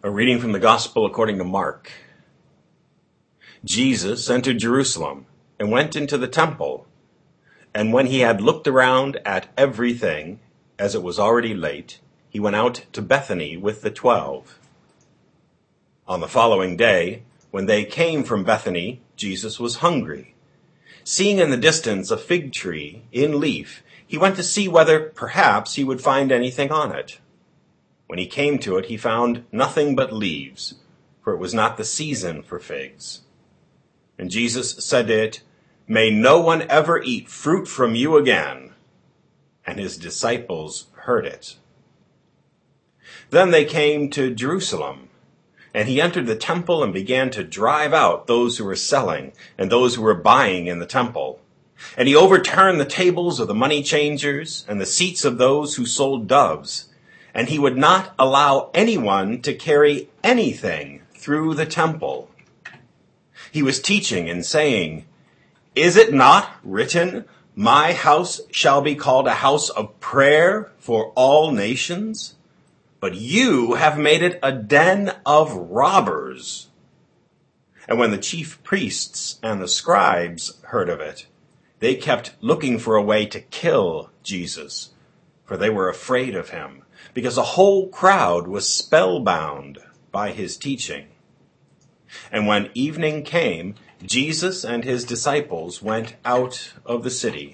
A reading from the Gospel according to Mark. Jesus entered Jerusalem and went into the temple. And when he had looked around at everything, as it was already late, he went out to Bethany with the 12. On the following day, when they came from Bethany, Jesus was hungry. Seeing in the distance a fig tree in leaf, he went to see whether perhaps he would find anything on it. When he came to it, he found nothing but leaves, for it was not the season for figs. And Jesus said to it, "May no one ever eat fruit from you again." And his disciples heard it. Then they came to Jerusalem, and he entered the temple and began to drive out those who were selling and those who were buying in the temple. And he overturned the tables of the money changers and the seats of those who sold doves. And he would not allow anyone to carry anything through the temple. He was teaching and saying, "Is it not written, 'My house shall be called a house of prayer for all nations'? But you have made it a den of robbers." And when the chief priests and the scribes heard of it, they kept looking for a way to kill Jesus, for they were afraid of him, because the whole crowd was spellbound by his teaching. And when evening came, Jesus and his disciples went out of the city.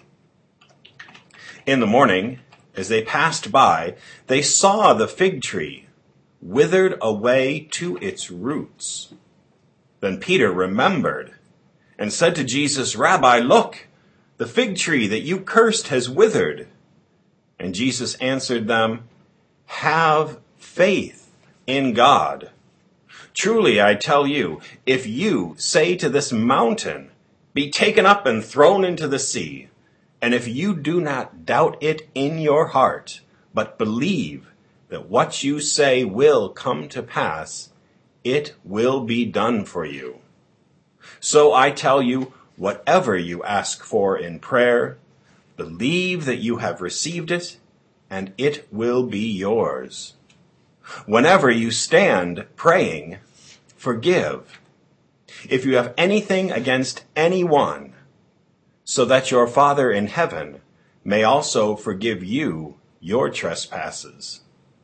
In the morning, as they passed by, they saw the fig tree withered away to its roots. Then Peter remembered and said to Jesus, "Rabbi, look, the fig tree that you cursed has withered." And Jesus answered them, "Have faith in God. Truly, I tell you, if you say to this mountain, 'Be taken up and thrown into the sea,' and if you do not doubt it in your heart, but believe that what you say will come to pass, it will be done for you. So I tell you, whatever you ask for in prayer, believe that you have received it, and it will be yours. Whenever you stand praying, forgive, if you have anything against anyone, so that your Father in heaven may also forgive you your trespasses."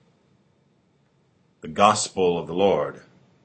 The Gospel of the Lord.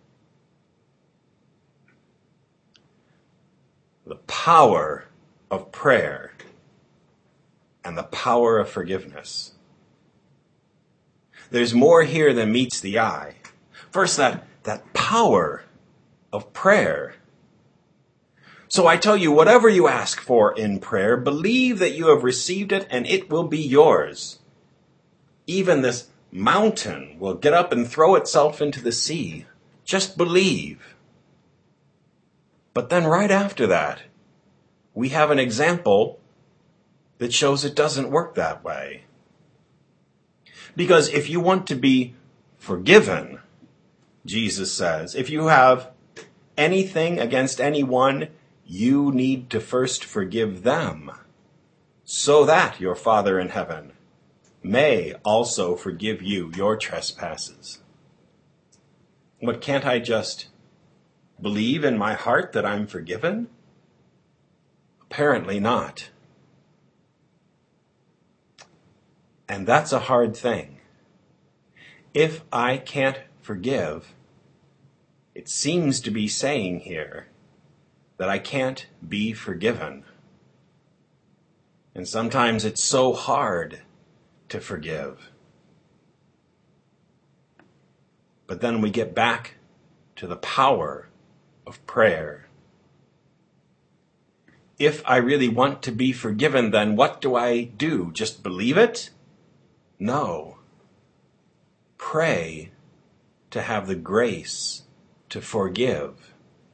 The power of prayer and the power of forgiveness. There's more here than meets the eye. First, that power of prayer. So I tell you, whatever you ask for in prayer, believe that you have received it and it will be yours. Even this mountain will get up and throw itself into the sea. Just believe. But then right after that, we have an example that shows it doesn't work that way. Because if you want to be forgiven, Jesus says, if you have anything against anyone, you need to first forgive them, so that your Father in heaven may also forgive you your trespasses. But can't I just believe in my heart that I'm forgiven? Apparently not. And that's a hard thing. If I can't forgive, it seems to be saying here that I can't be forgiven. And sometimes it's so hard to forgive. But then we get back to the power of prayer. If I really want to be forgiven, then what do I do? Just believe it? No. Pray to have the grace to forgive.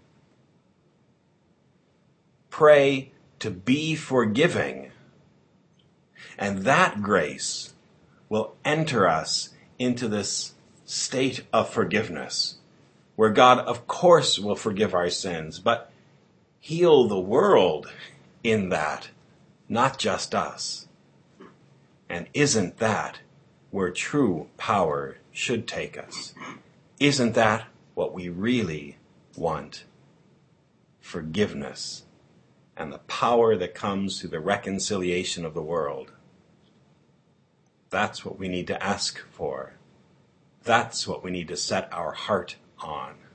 Pray to be forgiving. And that grace will enter us into this state of forgiveness, where God, of course, will forgive our sins, but heal the world in that, not just us. And isn't that where true power should take us? Isn't that what we really want? Forgiveness and the power that comes through the reconciliation of the world. That's what we need to ask for. That's what we need to set our heart on.